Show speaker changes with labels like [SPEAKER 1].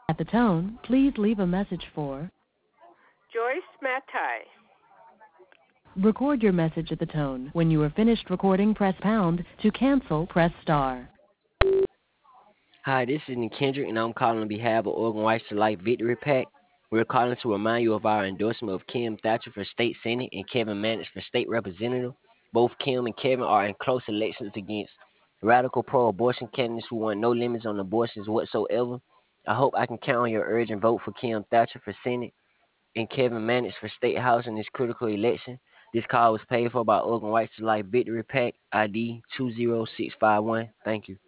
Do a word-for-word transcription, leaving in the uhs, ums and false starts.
[SPEAKER 1] At the tone, please leave a message for
[SPEAKER 2] Joyce Matai.
[SPEAKER 1] record your message at the tone. When you are finished recording, press pound. To cancel, press star.
[SPEAKER 3] Hi, this is Nick Kendrick, and I'm calling on behalf of Oregon Whites to Life Victory Pack. We're calling to remind you of our endorsement of Kim Thatcher for state senate and Kevin Mannix for state representative. Both Kim and Kevin are in close elections against radical pro-abortion candidates who want no limits on abortions whatsoever. I hope I can count on your urgent vote for Kim Thatcher for senate and Kevin Mannix for state house in this critical election. This call was paid for by Oregon Whites to Life Victory Pack I D two zero six five one. Thank you.